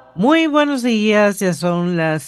Muy buenos días, ya son las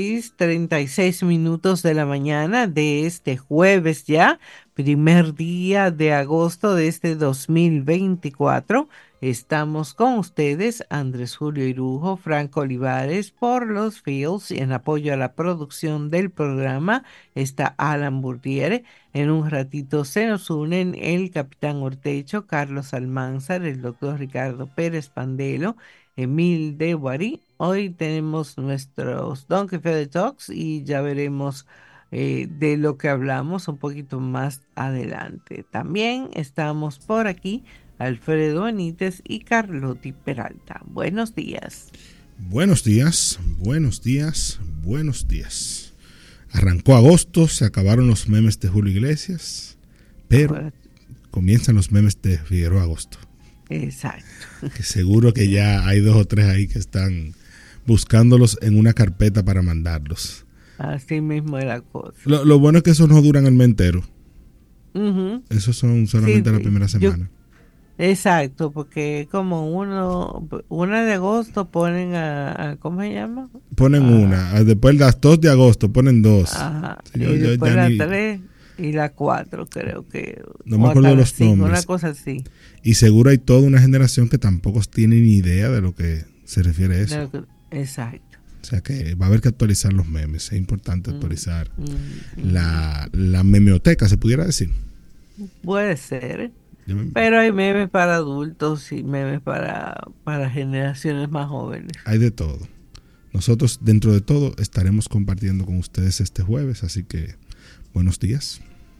6:36 de la mañana de este jueves ya, primer día de agosto de este 2024. Estamos con ustedes, Andrés Julio Irujo, Franco Olivares, por los Fields y en apoyo a la producción del programa está Alan Burdiere. En un ratito se nos unen el capitán Ortecho, Carlos Almanzar, el doctor Ricardo Pérez Pandelo, Emil de Guarí. Hoy tenemos nuestros Donkey Feather Talks y ya veremos de lo que hablamos un poquito más adelante. También estamos por aquí Alfredo Benítez y Carlotti Peralta. Buenos días. Buenos días, buenos días, buenos días. Arrancó agosto, se acabaron los memes de Julio Iglesias, pero Ahora, comienzan los memes de Figueroa Agosto. exacto. Que seguro que ya hay 2 o 3 ahí que están buscándolos en una carpeta para mandarlos. Así mismo es la cosa. Lo bueno es que esos no duran el mes entero. Ujú. Esos son Sí, solamente la primera yo, semana. exacto, porque como una de agosto ponen ¿cómo se llama? Ponen una, después las 2 de agosto ponen dos. Ajá, Sí, y después la 3 y la 4 creo que, no me o acuerdo hasta de la los 5 una nombres. cosa así. Y seguro hay toda una generación que tampoco tiene ni idea de lo que se refiere a de eso. lo que- Exacto. O sea que va a haber que actualizar los memes. Es importante Mm, actualizar mm. la memeoteca, se pudiera decir. Puede ser, Yo pero hay memes para adultos y memes para generaciones más jóvenes. Hay de todo. Nosotros, dentro de todo, estaremos compartiendo con ustedes este jueves. Así que, buenos días.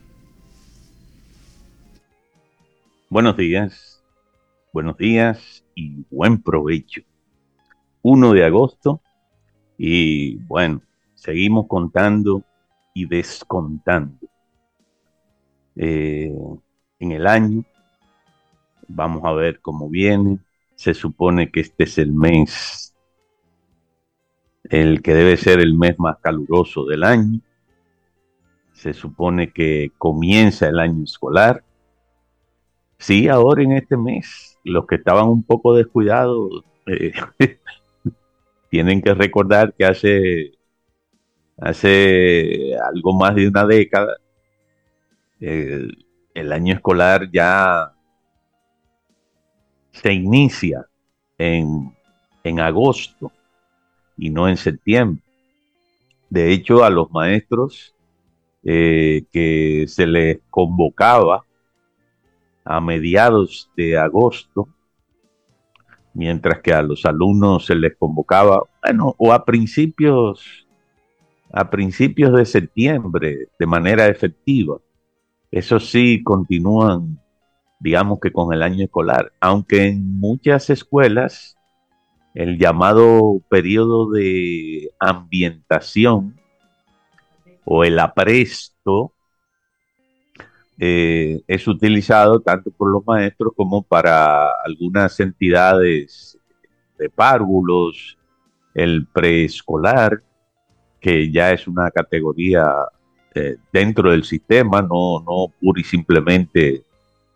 Buenos días y buen provecho. 1 de agosto y bueno, seguimos contando y descontando. Eh, en el año, vamos a ver cómo viene. Se supone que este es el mes, el que debe ser el mes más caluroso del año. Se supone que comienza el año escolar. Sí, ahora en este mes, los que estaban un poco descuidados tienen que recordar que hace algo más de una década, el año escolar ya se inicia en, en agosto y no en septiembre. De hecho, a los maestros que se les convocaba a mediados de agosto, mientras que a los alumnos se les convocaba, bueno, o a principios de septiembre de manera efectiva. Eso sí, continúan, digamos que con el año escolar, aunque en muchas escuelas el llamado periodo de ambientación o el apresto es utilizado tanto por los maestros como para algunas entidades de párvulos, el preescolar, que ya es una categoría dentro del sistema, no pura y simplemente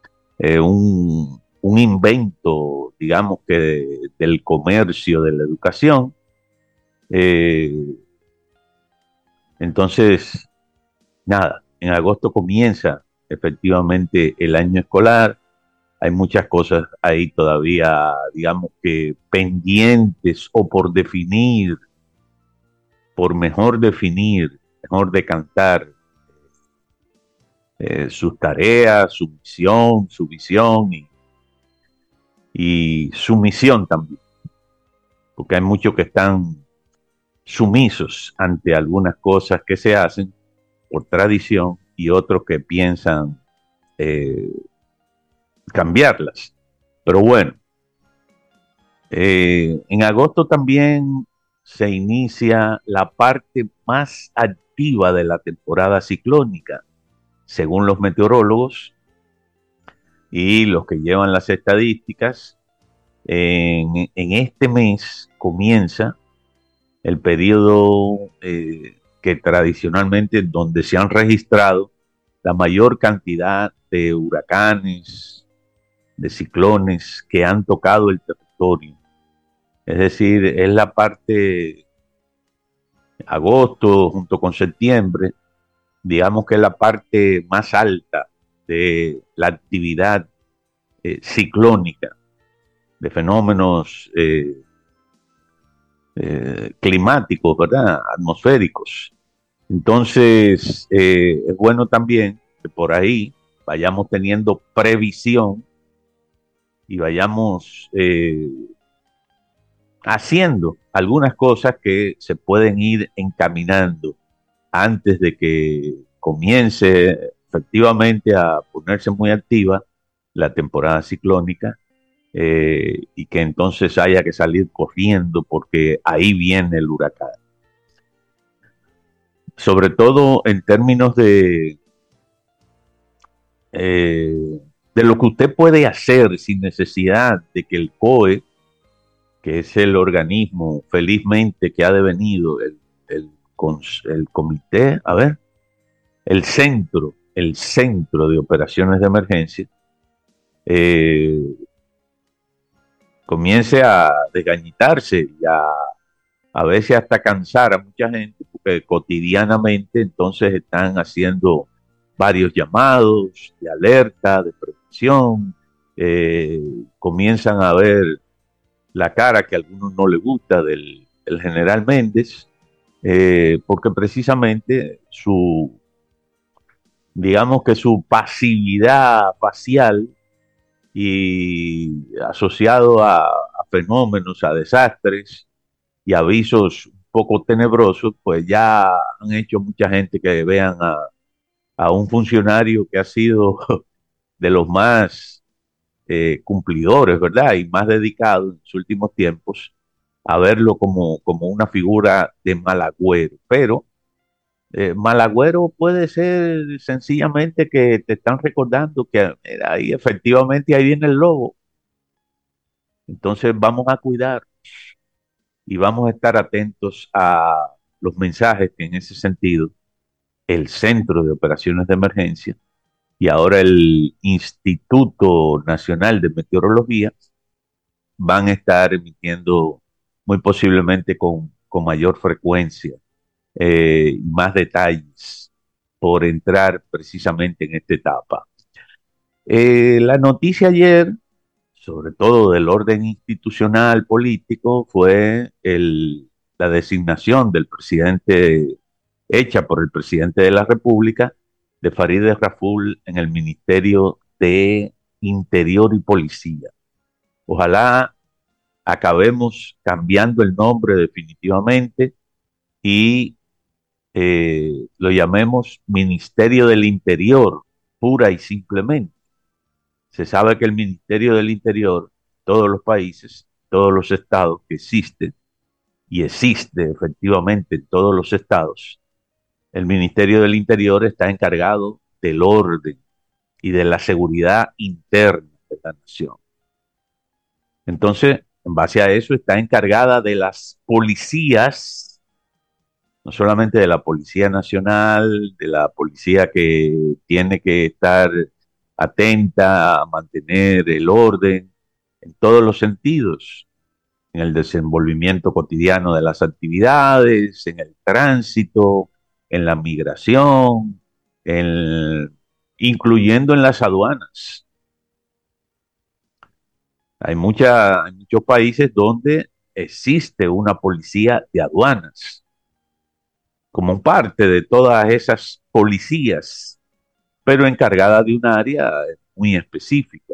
un invento, digamos que del comercio, de la educación. Eh, entonces, nada, en agosto comienza efectivamente el año escolar. Hay muchas cosas ahí todavía, digamos que pendientes o por definir, por mejor definir, mejor decantar sus tareas, su misión, su visión y su misión también, porque hay muchos que están sumisos ante algunas cosas que se hacen por tradición y otros que piensan eh, cambiarlas. Pero bueno, en agosto también se inicia la parte más activa de la temporada ciclónica, según los meteorólogos y los que llevan las estadísticas. En este mes comienza el periodo que tradicionalmente donde se han registrado la mayor cantidad de huracanes, de ciclones que han tocado el territorio Es decir, es la parte agosto junto con septiembre, digamos que es la parte más alta de la actividad ciclónica, de fenómenos climáticos, ¿verdad? Atmosféricos. Entonces, es bueno también que por ahí vayamos teniendo previsión y vayamos haciendo algunas cosas que se pueden ir encaminando antes de que comience efectivamente a ponerse muy activa la temporada ciclónica, y que entonces haya que salir corriendo porque ahí viene el huracán. Sobre todo en términos de lo que usted puede hacer sin necesidad de que el COE, que es el organismo felizmente que ha devenido el comité, a ver, el centro de operaciones de emergencia, eh, comience a desgañitarse y a veces hasta cansar a mucha gente, porque cotidianamente entonces están haciendo varios llamados de alerta, de prevención, comienzan a ver la cara que a algunos no les gusta del general Méndez, porque precisamente digamos que su pasividad facial y asociado a fenómenos, a desastres y avisos un poco tenebrosos, pues ya han hecho mucha gente que vean a un funcionario que ha sido de los más cumplidores, ¿verdad? Y más dedicados en los últimos tiempos a verlo como una figura de mal agüero. Pero mal agüero puede ser sencillamente que te están recordando que mira, ahí efectivamente ahí viene el lobo. Entonces vamos a cuidar y vamos a estar atentos a los mensajes que en ese sentido el Centro de Operaciones de Emergencia y ahora el Instituto Nacional de Meteorología van a estar emitiendo muy posiblemente con mayor frecuencia y más detalles por entrar precisamente en esta etapa. La noticia ayer, sobre todo del orden institucional político, fue la designación del presidente, hecha por el presidente de la República, de Farideh Raful en el Ministerio de Interior y Policía. Ojalá acabemos cambiando el nombre definitivamente y lo llamemos Ministerio del Interior, pura y simplemente. Se sabe que el Ministerio del Interior, todos los países, todos los estados que existe, y existe efectivamente en todos los estados, el Ministerio del Interior está encargado del orden y de la seguridad interna de la nación. Entonces, en base a eso, está encargada de las policías, no solamente de la Policía Nacional, de la policía que tiene que estar atenta a mantener el orden en todos los sentidos, en el desenvolvimiento cotidiano de las actividades, en el tránsito, en la migración, incluyendo en las aduanas. Hay muchos países donde existe una policía de aduanas, como parte de todas esas policías, pero encargada de un área muy específica.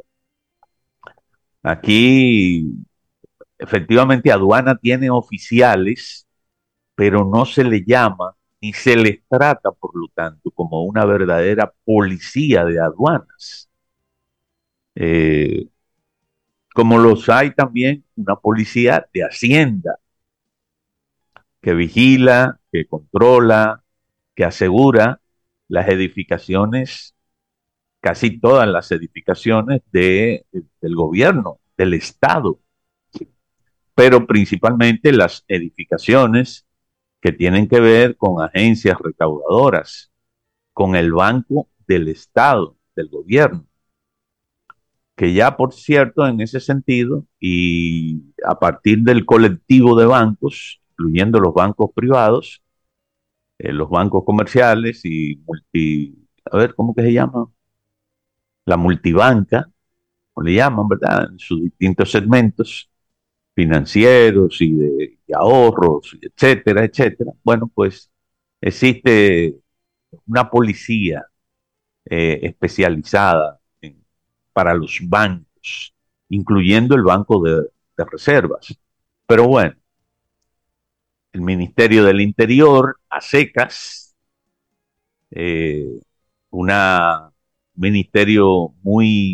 Aquí, efectivamente, aduana tiene oficiales, pero no se le llama ni se les trata, por lo tanto, como una verdadera policía de aduanas. Eh, Como los hay también una policía de Hacienda, que vigila, que controla, que asegura las edificaciones, casi todas las edificaciones del gobierno, del Estado, pero principalmente las edificaciones que tienen que ver con agencias recaudadoras, con el Banco del Estado, del gobierno, que ya, por cierto, en ese sentido, y a partir del colectivo de bancos, incluyendo los bancos privados, los bancos comerciales y a ver, ¿cómo que se llama? La multibanca, o le llaman, ¿verdad? En sus distintos segmentos financieros y ahorros, etcétera, etcétera. Bueno, pues existe una policía especializada para los bancos, incluyendo el Banco de Reservas. Pero bueno, el Ministerio del Interior, a secas, eh, un ministerio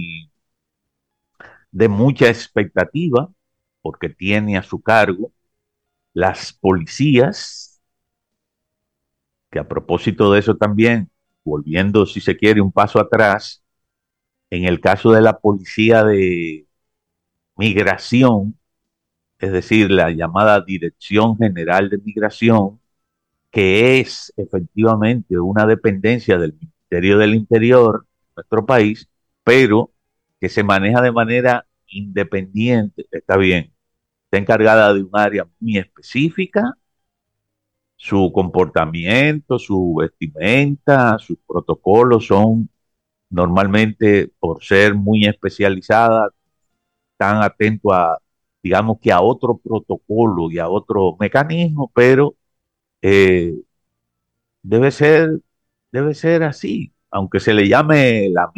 de mucha expectativa, porque tiene a su cargo las policías, que a propósito de eso también, volviendo, si se quiere, un paso atrás, en el caso de la policía de migración, es decir, la llamada Dirección General de Migración, que es efectivamente una dependencia del Ministerio del Interior de nuestro país, pero que se maneja de manera independiente, está bien, está encargada de un área muy específica, su comportamiento, su vestimenta, sus protocolos son normalmente, por ser muy especializada, tan atento a, digamos que a otro protocolo y a otro mecanismo, pero eh, debe ser, debe ser así, aunque se le llame la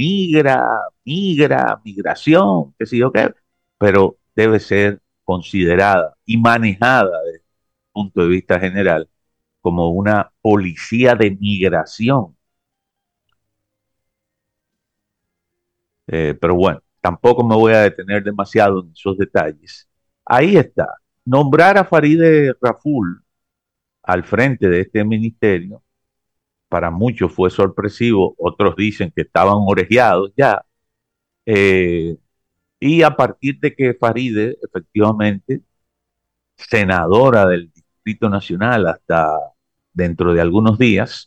migración, qué sé yo qué, pero debe ser considerada y manejada desde el punto de vista general como una policía de migración. Pero bueno, tampoco me voy a detener demasiado en esos detalles. Ahí está. Nombrar a Farideh Raful al frente de este ministerio, para muchos fue sorpresivo, otros dicen que estaban orejeados ya, eh, y a partir de que Farideh, efectivamente, senadora del Distrito Nacional hasta dentro de algunos días,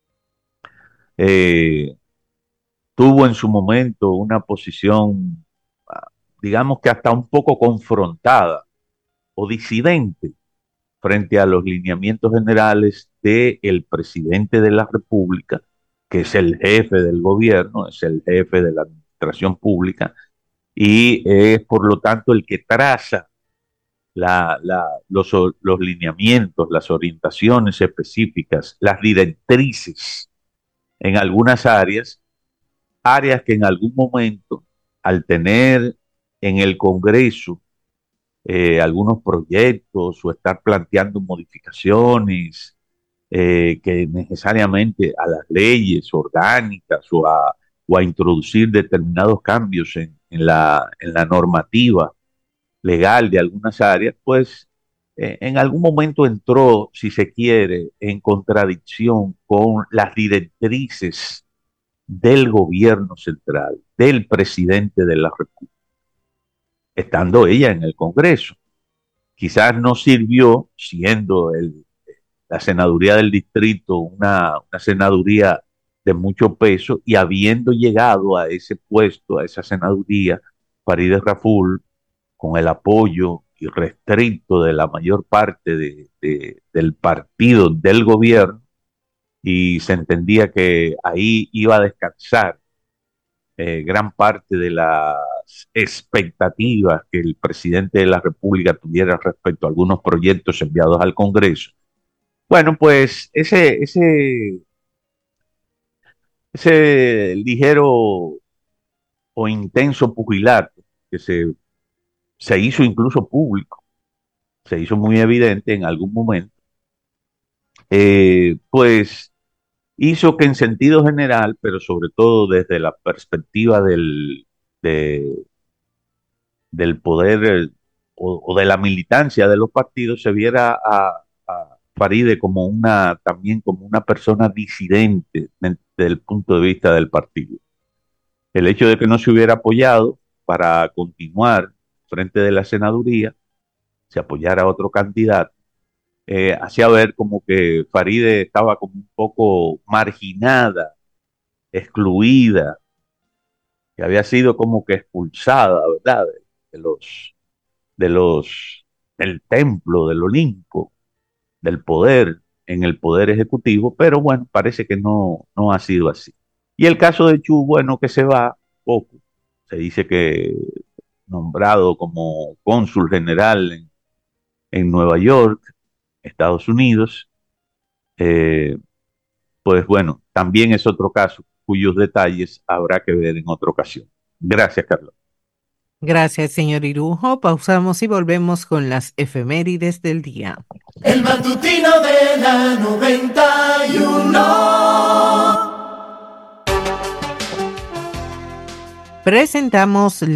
eh, tuvo en su momento una posición, digamos que hasta un poco confrontada o disidente frente a los lineamientos generales del presidente de la República, que es el jefe del gobierno, es el jefe de la administración pública y es por lo tanto el que traza los lineamientos, las orientaciones específicas, las directrices en algunas áreas que en algún momento, al tener en el Congreso algunos proyectos o estar planteando modificaciones que necesariamente a las leyes orgánicas o a introducir determinados cambios en la normativa legal de algunas áreas, pues en algún momento entró, si se quiere, en contradicción con las directrices del gobierno central, del presidente de la República, estando ella en el Congreso. Quizás no sirvió, siendo la senaduría del distrito una senaduría de mucho peso y habiendo llegado a ese puesto, a esa senaduría, Farideh Raful, con el apoyo irrestricto de la mayor parte del partido del gobierno, y se entendía que ahí iba a descansar gran parte de las expectativas que el presidente de la República tuviera respecto a algunos proyectos enviados al Congreso. Bueno, pues ese ligero o intenso pugilato que se hizo incluso público, se hizo muy evidente en algún momento, pues hizo que en sentido general, pero sobre todo desde la perspectiva de, del poder o de la militancia de los partidos, se viera a Farideh como también como una persona disidente desde el punto de vista del partido. El hecho de que no se hubiera apoyado para continuar frente de la senaduría, se apoyara a otro candidato, hacía ver como que Farideh estaba como un poco marginada, excluida, que había sido como que expulsada, ¿verdad? De los de del templo, del Olimpo, del poder en el poder ejecutivo, pero bueno, parece que no ha sido así. Y el caso de Chu, bueno, que se va poco. Se dice que nombrado como cónsul general en Nueva York, Estados Unidos, eh, pues bueno, también es otro caso cuyos detalles habrá que ver en otra ocasión. Gracias, Carlos. Gracias, señor Irujo. Pausamos y volvemos con las efemérides del día. El matutino de la 91. Presentamos